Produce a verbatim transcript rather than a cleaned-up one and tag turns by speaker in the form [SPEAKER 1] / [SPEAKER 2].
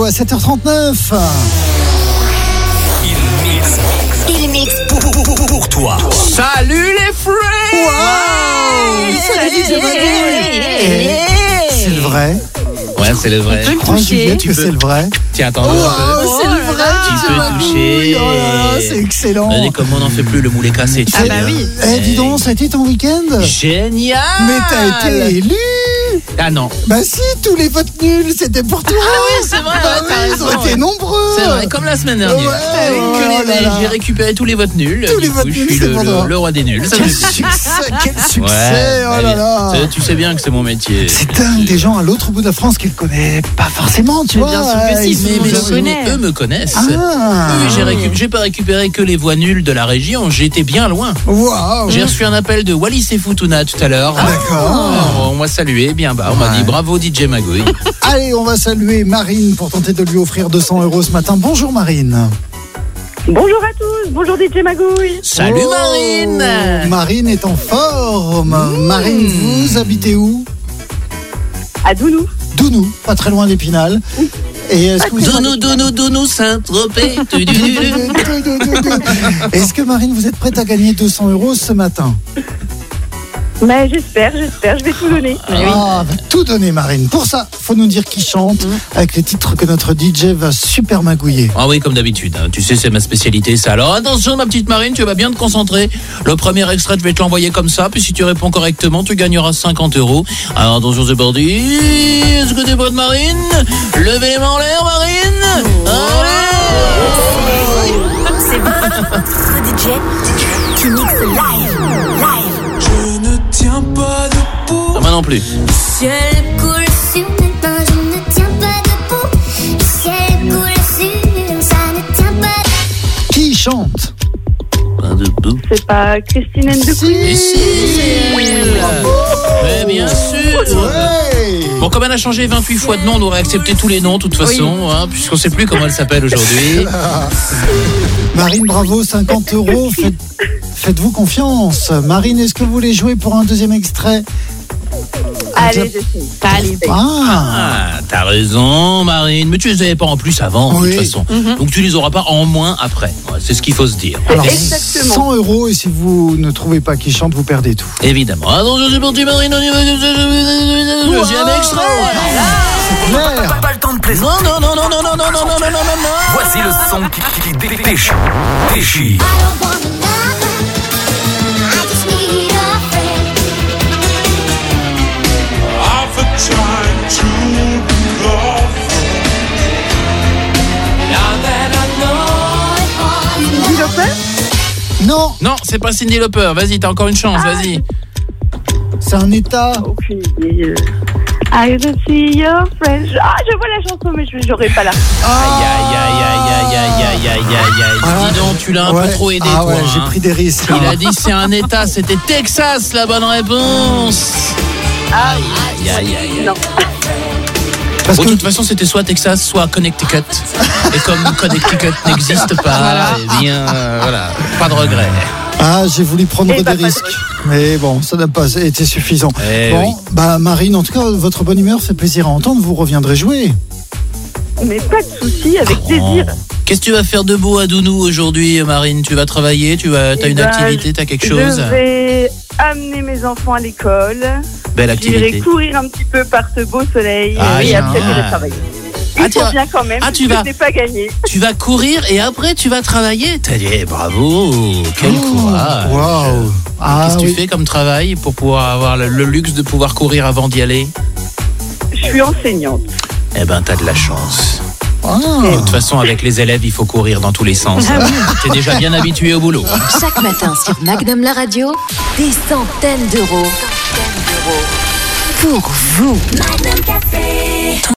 [SPEAKER 1] Radio à sept heures trente-neuf.
[SPEAKER 2] Il mixe. Il mixe pour, pour, pour, pour toi.
[SPEAKER 3] Salut les frères.
[SPEAKER 1] Wow. Salut, Salut hey. C'est le vrai.
[SPEAKER 3] Ouais, c'est le vrai.
[SPEAKER 1] Je crois, Juliette, que c'est le vrai.
[SPEAKER 3] Tiens, attends.
[SPEAKER 1] Wow, c'est le vrai.
[SPEAKER 3] Tu peux toucher.
[SPEAKER 1] Oh là là, c'est excellent.
[SPEAKER 3] Regardez comme on n'en fait plus, le moule est cassé.
[SPEAKER 4] Ah bah oui.
[SPEAKER 1] Eh, dis donc, ça a été ton week-end?
[SPEAKER 3] Génial.
[SPEAKER 1] Mais t'as été élu.
[SPEAKER 3] Ah non.
[SPEAKER 1] Bah si, tous les votes nuls, c'était pour toi.
[SPEAKER 3] Ah oui, c'est vrai.
[SPEAKER 1] Bah
[SPEAKER 3] ouais,
[SPEAKER 1] oui, ils ont été nombreux.
[SPEAKER 3] C'est vrai, comme la semaine dernière.
[SPEAKER 1] Ouais,
[SPEAKER 3] que
[SPEAKER 1] oh
[SPEAKER 3] les,
[SPEAKER 1] là là.
[SPEAKER 3] J'ai récupéré tous les votes nuls.
[SPEAKER 1] Tous
[SPEAKER 3] du
[SPEAKER 1] les
[SPEAKER 3] coup,
[SPEAKER 1] votes
[SPEAKER 3] je
[SPEAKER 1] nuls,
[SPEAKER 3] suis
[SPEAKER 1] c'est
[SPEAKER 3] le,
[SPEAKER 1] pour toi.
[SPEAKER 3] le, le roi des nuls. Ça
[SPEAKER 1] Quel
[SPEAKER 3] me fait plaisir.
[SPEAKER 1] succès, quel succès.
[SPEAKER 3] Ouais,
[SPEAKER 1] Oh là là.
[SPEAKER 3] tu, tu sais bien que c'est mon métier.
[SPEAKER 1] C'est dingue, des gens à l'autre bout de la France qui le connaissent pas forcément, tu
[SPEAKER 4] Mais
[SPEAKER 1] vois.
[SPEAKER 4] bien sûr que si,
[SPEAKER 1] ils
[SPEAKER 4] mais-
[SPEAKER 1] sont-
[SPEAKER 4] mais
[SPEAKER 3] eux,
[SPEAKER 4] je connais.
[SPEAKER 3] eux me connaissent.
[SPEAKER 1] Ah.
[SPEAKER 3] Oui, j'ai, récup- j'ai pas récupéré que les voix nulles de la région. J'étais bien loin.
[SPEAKER 1] Waouh.
[SPEAKER 3] J'ai reçu un appel de Wallis et Futuna tout à l'heure.
[SPEAKER 1] Ah, d'accord.
[SPEAKER 3] On m'a salué bien bas. On m'a
[SPEAKER 1] Ouais.
[SPEAKER 3] dit bravo D J Magouille.
[SPEAKER 1] Allez, on va saluer Marine pour tenter de lui offrir deux cents euros ce matin. Bonjour Marine.
[SPEAKER 5] Bonjour à tous, bonjour D J Magouille.
[SPEAKER 3] Salut
[SPEAKER 1] Oh,
[SPEAKER 3] Marine.
[SPEAKER 1] Marine est en forme. Marine, vous habitez où?
[SPEAKER 5] À Dounou.
[SPEAKER 1] Dounou, pas très loin d'Épinal. Et est-ce que vous
[SPEAKER 3] Dounou, dounou, dounou, Saint-Tropez. Tu, tu, tu, tu.
[SPEAKER 1] Est-ce que Marine, vous êtes prête à gagner deux cents euros ce matin?
[SPEAKER 5] Mais j'espère, j'espère, je vais tout donner.
[SPEAKER 1] Ah, va tout donner Marine. Pour ça, faut nous dire qui chante avec les titres que notre D J va super magouiller.
[SPEAKER 3] Ah oui, comme d'habitude. hein. Tu sais, c'est ma spécialité, ça. Alors attention, ma petite Marine, tu vas bien te concentrer. Le premier extrait, je vais te l'envoyer comme ça. Puis si tu réponds correctement, tu gagneras cinquante euros. Alors attention, c'est parti. Est-ce que t'es prête, Marine? Levez les mains en l'air, Marine. Allez.
[SPEAKER 2] C'est votre D J qui mixe live. Live.
[SPEAKER 6] Je ne tiens pas debout.
[SPEAKER 3] Ah, moi non plus.
[SPEAKER 2] Le ciel coule sur mes mains, je ne tiens pas debout. Le ciel coule sur, ça ne tient pas debout.
[SPEAKER 1] Qui chante?
[SPEAKER 3] Pas debout.
[SPEAKER 5] C'est pas Christine and the
[SPEAKER 1] Si.
[SPEAKER 5] Queen.
[SPEAKER 3] Et si, c'est elle. Mais bien sûr.
[SPEAKER 1] Ouais.
[SPEAKER 3] Bon, comme elle a changé vingt-huit fois de nom, on aurait accepté tous les noms, de toute façon, hein, puisqu'on sait plus comment elle s'appelle aujourd'hui.
[SPEAKER 1] Marine, bravo, cinquante euros. Faites, faites-vous confiance. Marine, est-ce que vous voulez jouer pour un deuxième extrait?
[SPEAKER 5] Allez, j'essaie.
[SPEAKER 4] Allez.
[SPEAKER 1] Ah,
[SPEAKER 3] Ah, t'as raison, Marine. Mais tu les avais pas en plus avant,
[SPEAKER 1] Oui.
[SPEAKER 3] de toute façon. Donc tu les auras pas en moins après. Ouais, c'est ce qu'il faut se dire.
[SPEAKER 1] alors
[SPEAKER 5] Exactement.
[SPEAKER 1] cent euros et si vous ne trouvez pas qui chante, vous perdez tout.
[SPEAKER 3] Évidemment. Attention, c'est parti, Marine. On y va. Deuxième extrait.
[SPEAKER 1] C'est clair.
[SPEAKER 6] Pas le temps de plaisanter.
[SPEAKER 3] Non, non, non, non, non, non, non, non, non, non, non, non, non.
[SPEAKER 6] Voici le son qui, qui, qui dé- déchire. Déchire.
[SPEAKER 2] I don't want another, I just need a friend.
[SPEAKER 7] I've a time to love. Now that I know.
[SPEAKER 5] Cindy Lauper.
[SPEAKER 1] Non,
[SPEAKER 3] Non, c'est pas Cyndi Lauper. Vas-y, t'as encore une chance. Vas-y.
[SPEAKER 1] c'est un état.
[SPEAKER 5] Aucune idée. euh. I don't see your friend. Ah, je vois la chanson, mais je j'aurais pas la.
[SPEAKER 3] Aïe, aïe, aïe, aïe, aïe, aïe, aïe, aïe, aïe.
[SPEAKER 1] Ah.
[SPEAKER 3] Dis donc, tu l'as un
[SPEAKER 1] Ouais.
[SPEAKER 3] peu trop aidé,
[SPEAKER 1] Ah
[SPEAKER 3] toi.
[SPEAKER 1] ouais, j'ai
[SPEAKER 3] hein.
[SPEAKER 1] pris des risques.
[SPEAKER 3] Il a dit c'est un état, c'était Texas, la bonne réponse. Aïe, aïe, aïe, aïe. aïe.
[SPEAKER 5] Non.
[SPEAKER 1] Parce
[SPEAKER 3] Bon,
[SPEAKER 1] que
[SPEAKER 3] de toute façon, c'était soit Texas, soit Connecticut. Et comme Connecticut n'existe pas, eh bien, euh, voilà, pas de regret.
[SPEAKER 1] ah, j'ai voulu prendre
[SPEAKER 5] Et
[SPEAKER 1] des
[SPEAKER 5] bah, pas de
[SPEAKER 1] risques, mais bon, ça n'a pas été suffisant.
[SPEAKER 3] Eh
[SPEAKER 1] bon,
[SPEAKER 3] oui.
[SPEAKER 1] bah Marine, en tout cas, votre bonne humeur fait plaisir à entendre. Vous reviendrez jouer.
[SPEAKER 5] Mais pas de souci, avec plaisir.
[SPEAKER 3] Oh. Qu'est-ce que tu vas faire de beau à Dounou aujourd'hui, Marine? Tu vas travailler? Tu vas, t'as
[SPEAKER 5] Eh
[SPEAKER 3] une
[SPEAKER 5] ben,
[SPEAKER 3] activité? T'as quelque chose?
[SPEAKER 5] Je vais amener mes enfants à l'école.
[SPEAKER 3] Belle
[SPEAKER 5] J'irai
[SPEAKER 3] activité.
[SPEAKER 5] courir un petit peu par ce beau soleil.
[SPEAKER 3] Ah,
[SPEAKER 5] et après,
[SPEAKER 3] bien.
[SPEAKER 5] j'irai travailler.
[SPEAKER 3] Ah,
[SPEAKER 5] Il
[SPEAKER 3] tu
[SPEAKER 5] faut
[SPEAKER 3] vas-
[SPEAKER 5] bien quand même.
[SPEAKER 3] Ah, tu
[SPEAKER 5] parce
[SPEAKER 3] vas-
[SPEAKER 5] que je n'ai pas gagné.
[SPEAKER 3] Tu vas courir et après tu vas travailler. T'as dit eh, bravo, quel
[SPEAKER 1] Oh,
[SPEAKER 3] courage.
[SPEAKER 1] waouh. Ah,
[SPEAKER 3] Qu'est-ce que
[SPEAKER 1] oui.
[SPEAKER 3] tu fais comme travail pour pouvoir avoir le, le luxe de pouvoir courir avant d'y aller?
[SPEAKER 5] Je suis enseignante.
[SPEAKER 3] Eh ben, t'as de la chance.
[SPEAKER 1] Ah.
[SPEAKER 3] De toute façon, avec les élèves, il faut courir dans tous les sens. T'es déjà bien habitué au boulot.
[SPEAKER 8] Chaque matin sur Magnum la radio, des centaines d'euros pour vous.
[SPEAKER 2] Magnum Café.